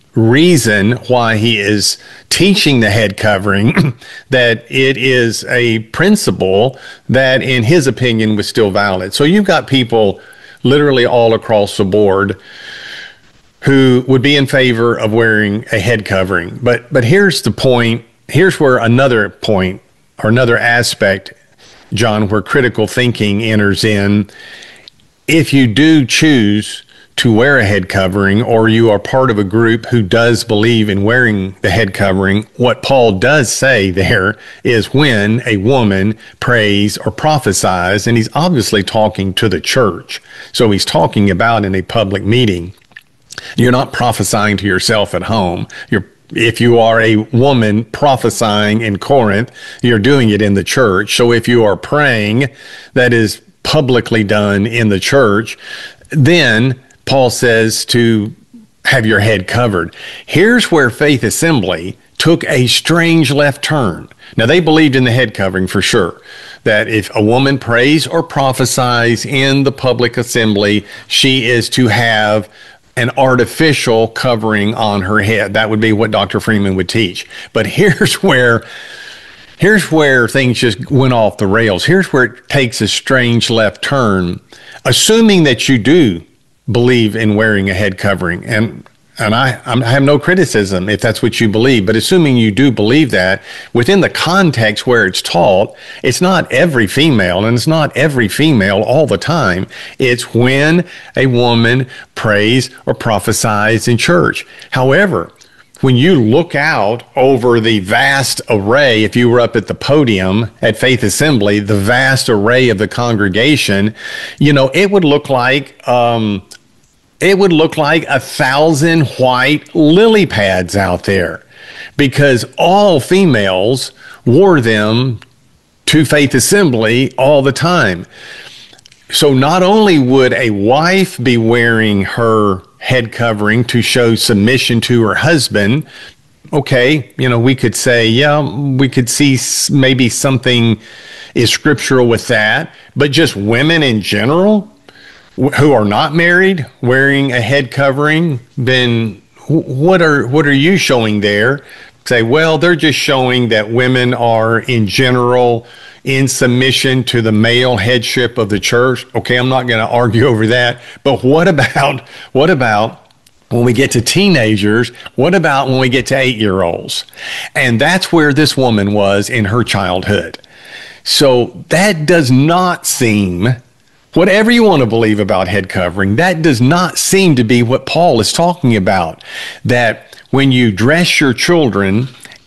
reason why he is teaching the head covering, that it is a principle that, in his opinion, was still valid. So you've got people literally all across the board who would be in favor of wearing a head covering. But but here's the point. Here's where another point or another aspect, John, where critical thinking enters in. If you do choose to wear a head covering, or you are part of a group who does believe in wearing the head covering, what Paul does say there is when a woman prays or prophesies, and he's obviously talking to the church. So he's talking about in a public meeting. You're not prophesying to yourself at home. You're If you are a woman prophesying in Corinth, you're doing it in the church. So if you are praying, that is publicly done in the church, then Paul says to have your head covered. Here's where Faith Assembly took a strange left turn. Now, they believed in the head covering for sure, that if a woman prays or prophesies in the public assembly, she is to have an artificial covering on her head. That would be what Doctor Freeman would teach. But here's where here's where things just went off the rails. Here's where it takes a strange left turn. Assuming that you do believe in wearing a head covering, and and I, I have no criticism if that's what you believe, but assuming you do believe that, within the context where it's taught, it's not every female, and it's not every female all the time. It's when a woman prays or prophesies in church. However, when you look out over the vast array, if you were up at the podium at Faith Assembly, the vast array of the congregation, you know, it would look like um, it would look like a thousand white lily pads out there, because all females wore them to Faith Assembly all the time. So not only would a wife be wearing her head covering to show submission to her husband, okay, you know, we could say, yeah, we could see maybe something is scriptural with that, but just women in general who are not married wearing a head covering, then what are what are you showing there? Say, well, they're just showing that women are in general in submission to the male headship of the church. Okay, I'm not going to argue over that. But what about what about when we get to teenagers? What about when we get to eight-year-olds? And that's where this woman was in her childhood. So that does not seem, whatever you want to believe about head covering, that does not seem to be what Paul is talking about. That when you dress your children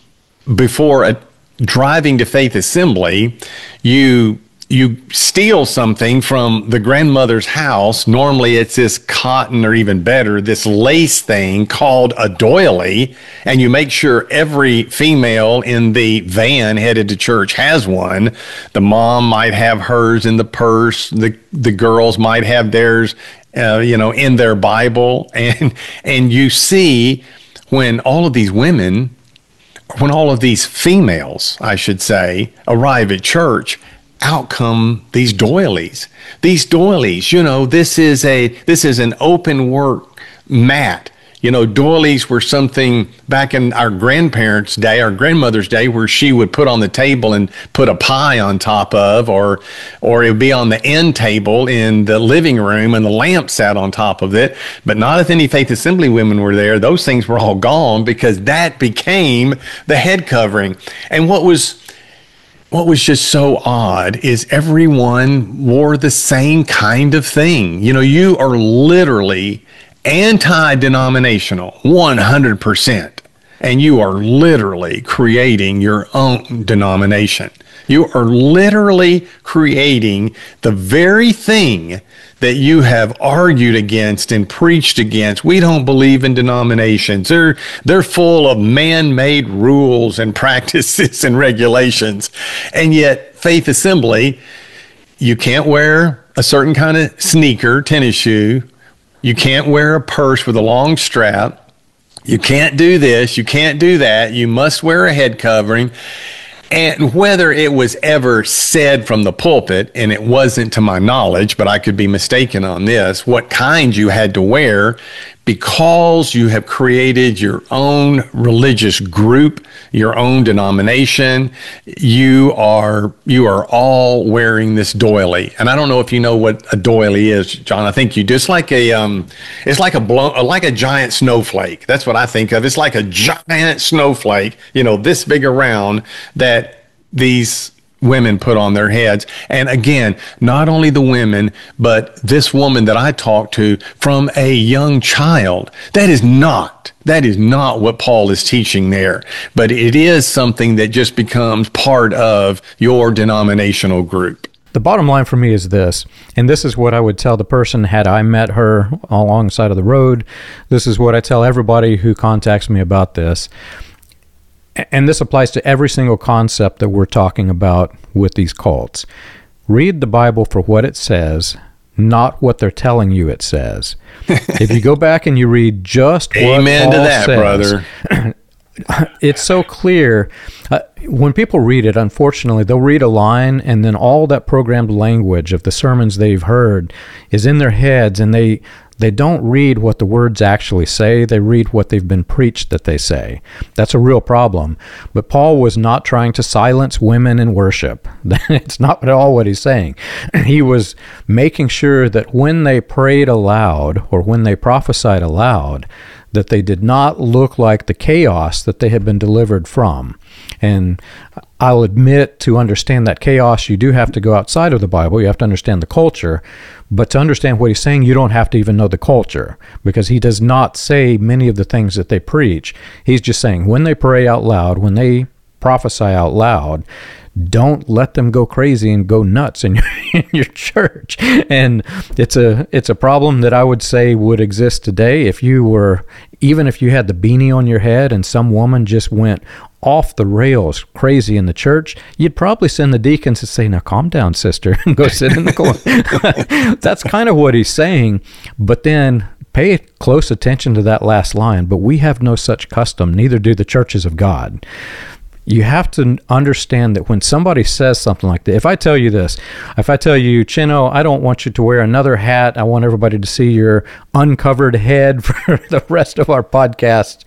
before a, driving to Faith Assembly, you you steal something from the grandmother's house. Normally it's this cotton, or even better, this lace thing called a doily, and you make sure every female in the van headed to church has one. The mom might have hers in the purse. The the girls might have theirs, uh, you know, in their Bible. And and you see when all of these women, when all of these females, I should say, arrive at church, out come these doilies. These doilies, you know, this is a this is an open work mat. You know, doilies were something back in our grandparents' day, our grandmother's day, where she would put on the table and put a pie on top of, or or it would be on the end table in the living room and the lamp sat on top of it. But not if any Faith Assembly women were there. Those things were all gone, because that became the head covering. And what was What was just so odd is everyone wore the same kind of thing. You know, you are literally anti-denominational, one hundred percent. And you are literally creating your own denomination. You are literally creating the very thing that you have argued against and preached against. We don't believe in denominations. They're, they're full of man-made rules and practices and regulations. And yet, Faith Assembly, you can't wear a certain kind of sneaker, tennis shoe. You can't wear a purse with a long strap. You can't do this. You can't do that. You must wear a head covering. And whether it was ever said from the pulpit, and it wasn't to my knowledge, but I could be mistaken on this, what kind you had to wear, because you have created your own religious group, your own denomination, you are you are all wearing this doily. And I don't know if you know what a doily is, John. I think you do. It's like a um, it's like a blown, like a giant snowflake. That's what I think of. It's like a giant snowflake, you know, this big around, that these women put on their heads. And again, not only the women, but this woman that I talked to from a young child. That is not, that is not what Paul is teaching there. But it is something that just becomes part of your denominational group. The bottom line for me is this, and this is what I would tell the person had I met her alongside of the road. This is what I tell everybody who contacts me about this. And this applies to every single concept that we're talking about with these cults. Read the Bible for what it says, not what they're telling you it says. If you go back and you read just what Amen Paul to that, says, brother. It's so clear. Uh, when people read it, unfortunately, they'll read a line and then all that programmed language of the sermons they've heard is in their heads, and they they don't read what the words actually say. They read what they've been preached that they say. That's a real problem. But Paul was not trying to silence women in worship. It's not at all what he's saying. He was making sure that when they prayed aloud or when they prophesied aloud, that they did not look like the chaos that they had been delivered from. And I'll admit, to understand that chaos, you do have to go outside of the Bible. You have to understand the culture. But to understand what he's saying, you don't have to even know the culture, because he does not say many of the things that they preach. He's just saying when they pray out loud, when they prophesy out loud, don't let them go crazy and go nuts in your, in your church. And it's a it's a problem that I would say would exist today if you were, even if you had the beanie on your head and some woman just went off the rails crazy in the church, you'd probably send the deacons to say, now calm down, sister, and go sit in the corner. That's kind of what he's saying. But then pay close attention to that last line. But we have no such custom, neither do the churches of God. You have to understand that when somebody says something like that, if I tell you this, if I tell you, Chino, I don't want you to wear another hat, I want everybody to see your uncovered head for the rest of our podcast,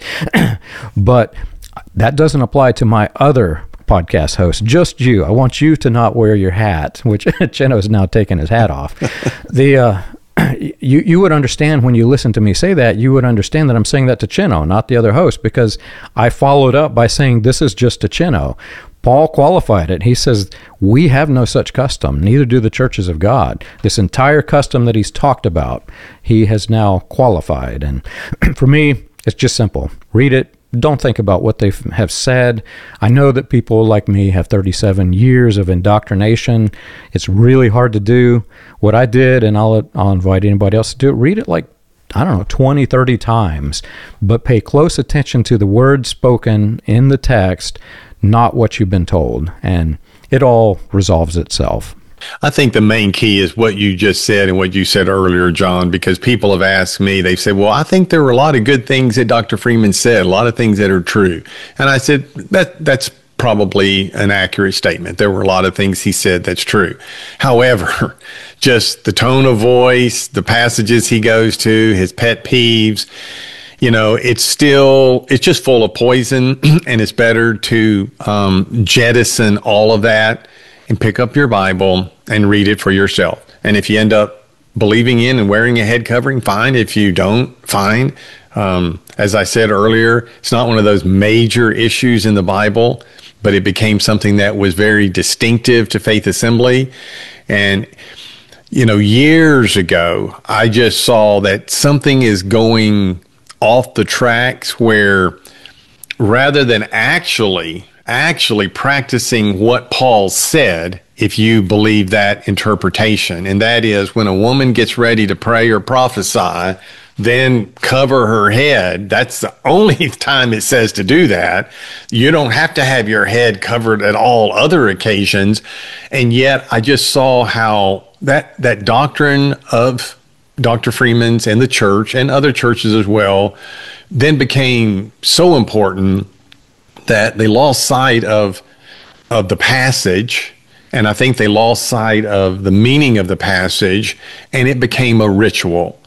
but that doesn't apply to my other podcast host, just you. I want you to not wear your hat, which Chino is now taking his hat off. The uh, you you would understand when you listen to me say that, you would understand that I'm saying that to Chino, not the other host, because I followed up by saying this is just to Chino. Paul qualified it. He says, we have no such custom, neither do the churches of God. This entire custom that he's talked about, he has now qualified. And for me, it's just simple. Read it. Don't think about what they have said. I know that people like me have thirty-seven years of indoctrination. It's really hard to do. What I did, and I'll, I'll invite anybody else to do it, read it like, I don't know, twenty, thirty times, but pay close attention to the words spoken in the text, not what you've been told, and it all resolves itself. I think the main key is what you just said and what you said earlier, John, because people have asked me, they've said, well, I think there were a lot of good things that Doctor Freeman said, a lot of things that are true. And I said, that that's probably an accurate statement. There were a lot of things he said that's true. However, just the tone of voice, the passages he goes to, his pet peeves, you know, it's still, it's just full of poison, and it's better to um, jettison all of that and pick up your Bible and read it for yourself. And if you end up believing in and wearing a head covering, fine. If you don't, fine. Um, as I said earlier, it's not one of those major issues in the Bible, but it became something that was very distinctive to Faith Assembly. And, you know, years ago, I just saw that something is going off the tracks where rather than actually actually practicing what Paul said, if you believe that interpretation, and that is when a woman gets ready to pray or prophesy, then cover her head. That's the only time it says to do that. You don't have to have your head covered at all other occasions. And yet I just saw how that that doctrine of Doctor Freeman's and the church and other churches as well then became so important that they lost sight of of the passage, and I think they lost sight of the meaning of the passage, and it became a ritual.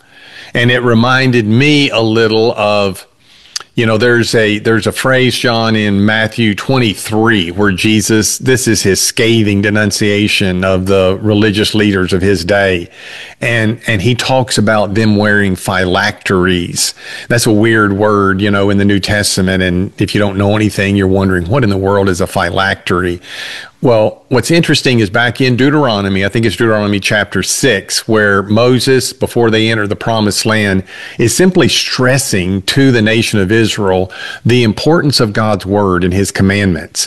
And it reminded me a little of, you know, there's a there's a phrase, John, in Matthew twenty-three where Jesus, this is his scathing denunciation of the religious leaders of his day. And and he talks about them wearing phylacteries. That's a weird word, you know, in the New Testament. And if you don't know anything, you're wondering, what in the world is a phylactery? Well, what's interesting is back in Deuteronomy, I think it's Deuteronomy chapter six, where Moses, before they enter the promised land, is simply stressing to the nation of Israel the importance of God's word and his commandments.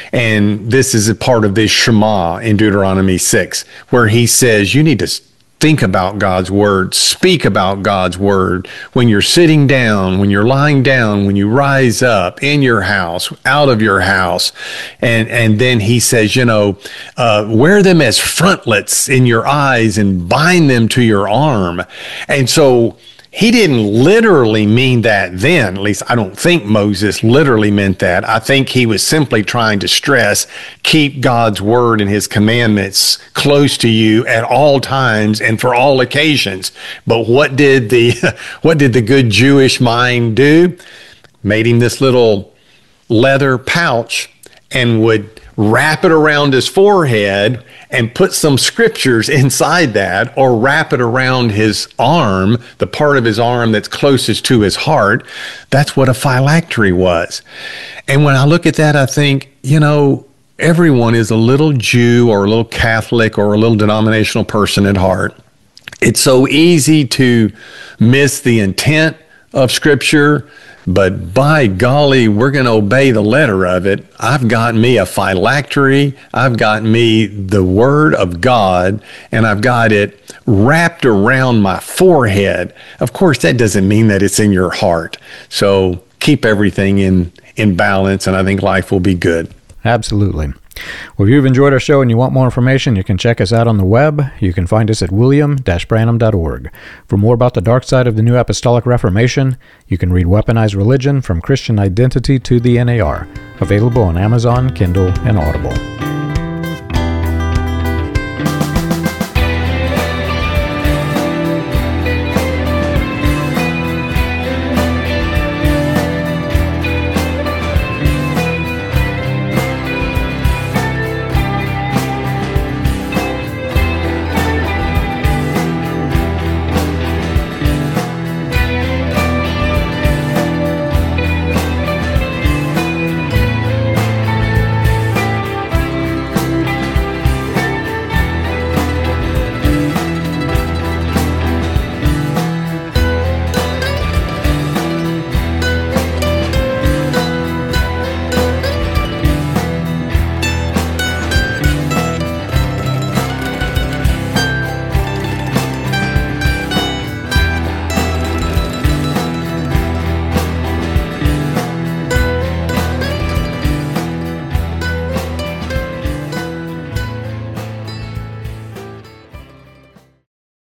And this is a part of this Shema in Deuteronomy six, where he says, you need to think about God's word, speak about God's word when you're sitting down, when you're lying down, when you rise up, in your house, out of your house. And, and then he says, you know, uh, wear them as frontlets in your eyes and bind them to your arm. And so he didn't literally mean that then. At least I don't think Moses literally meant that. I think he was simply trying to stress, keep God's word and his commandments close to you at all times and for all occasions. But what did the what did the good Jewish mind do? Made him this little leather pouch and would wrap it around his forehead and put some scriptures inside that, or wrap it around his arm, the part of his arm that's closest to his heart. That's what a phylactery was. And when I look at that, I think, you know, everyone is a little Jew or a little Catholic or a little denominational person at heart. It's so easy to miss the intent of Scripture, but by golly, we're going to obey the letter of it. I've got me a phylactery. I've got me the Word of God, and I've got it wrapped around my forehead. Of course, that doesn't mean that it's in your heart. So keep everything in, in balance, and I think life will be good. Absolutely. Well, if you've enjoyed our show and you want more information, you can check us out on the web. You can find us at william dash branham dot org. For more about the dark side of the New Apostolic Reformation, you can read Weaponized Religion: From Christian Identity to the N A R, available on Amazon, Kindle, and Audible.